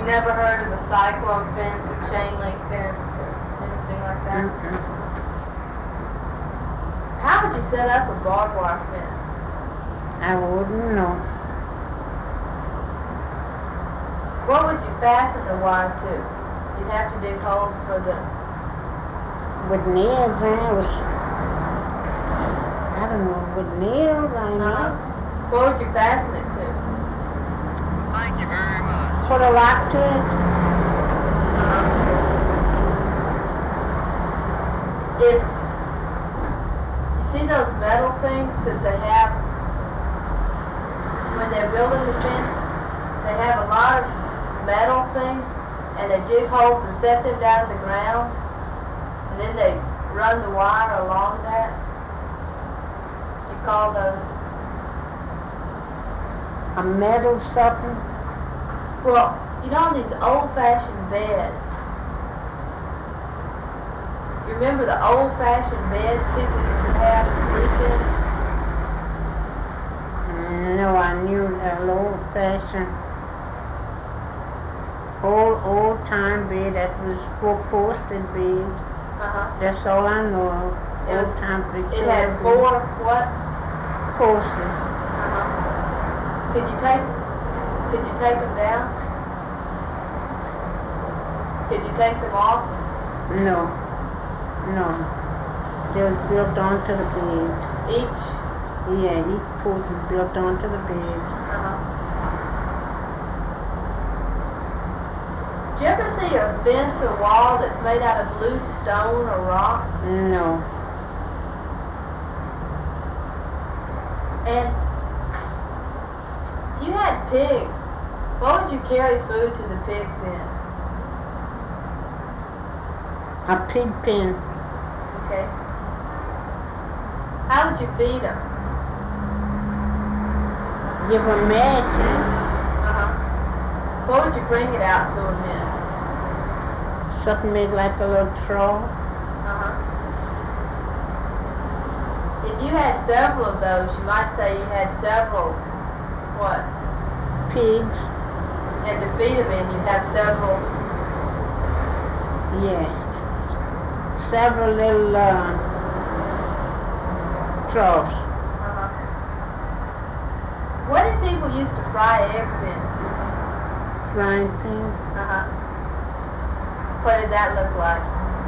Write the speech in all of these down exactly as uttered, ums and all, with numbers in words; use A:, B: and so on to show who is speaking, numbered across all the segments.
A: never heard of a cyclone fence or chain link fence or anything like that?
B: Mm-mm.
A: How would you set up a barbed wire fence?
B: I wouldn't know.
A: What would you fasten the wire to? You'd have to dig holes for the...
B: With nails, I was, I don't know, with nails, I know.
A: Uh-huh. What would you fasten it to?
C: Thank you very much.
B: Put a lock to it.
A: Uh-huh. If you see those metal things that they have when they're building the fence, they have a lot of metal things, and they dig holes and set them down in the ground, and then they run the wire along that. You call those?
B: A metal something.
A: Well, you know these old-fashioned beds. You remember the old-fashioned beds people used to have to sleep in?
B: No, I knew that old-fashioned, old, old-time bed that was four-posted bed.
A: Uh-huh.
B: That's all I know of.
A: It was-
B: Old-time
A: It
B: Victoria
A: had
B: bed.
A: four, what?
B: Posts.
A: Uh-huh. Could you take, could you take them down? Could you take them off?
B: No, no. They was built onto the bed.
A: Each?
B: Yeah, each post is built onto the bed.
A: Uh-huh. Did you ever see a fence or wall that's made out of loose stone or rock?
B: No.
A: And if you had pigs, what would you carry food to the pigs in?
B: A pig pen.
A: Okay. How would you feed them?
B: Give a mash in.
A: Uh-huh. What would you bring it out to them in?
B: Something made like a little trough.
A: Uh-huh. If you had several of those, you might say you had several, what?
B: Pigs.
A: And to feed them in, you'd have several.
B: Yeah. Several little uh, troughs.
A: Uh-huh. What did people used to fry eggs in?
B: Frying pan.
A: Uh-huh. What did that look like?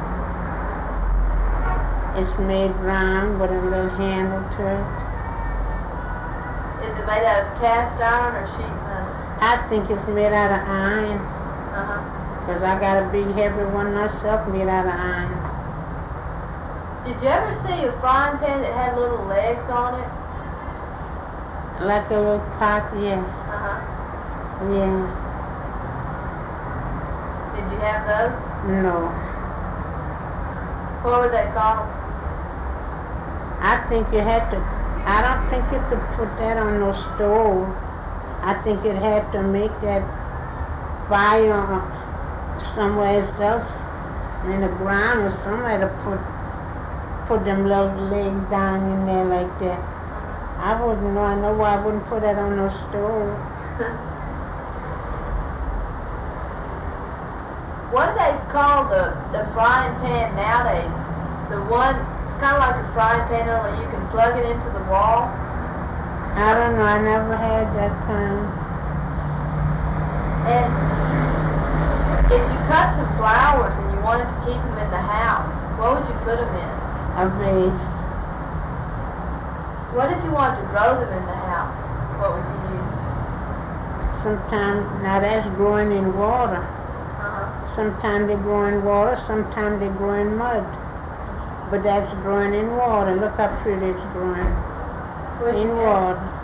B: It's made round with a little handle to it.
A: Is it made out of cast iron or sheet metal?
B: I think it's made out of iron.
A: Uh-huh.
B: Because I got a big heavy one myself made out of iron.
A: Did you ever see a frying pan that had little legs on it?
B: Like a little pot, yeah.
A: Uh-huh.
B: Yeah.
A: Did you have those?
B: No.
A: What were they called?
B: I think you had to, I don't think you could put that on no stove. I think it had to make that fire somewhere else in the ground or somewhere to put put them little legs down in there like that. I wouldn't know. I know why I wouldn't put that on no stove.
A: What do they call the, the frying pan nowadays? The one, it's kind of like a frying pan, only you can plug it into the wall.
B: I don't know. I never had that kind.
A: And if you cut some flowers and you wanted to keep them in the house, what would you put them in?
B: A vase.
A: What if you wanted to grow them in the house? What would you use?
B: Sometimes, now that's growing in water.
A: Uh-huh.
B: Sometimes they grow in water, sometimes they grow in mud. But that's growing in water. Look how pretty it's growing.
A: What'd you
B: In
A: get?
B: water.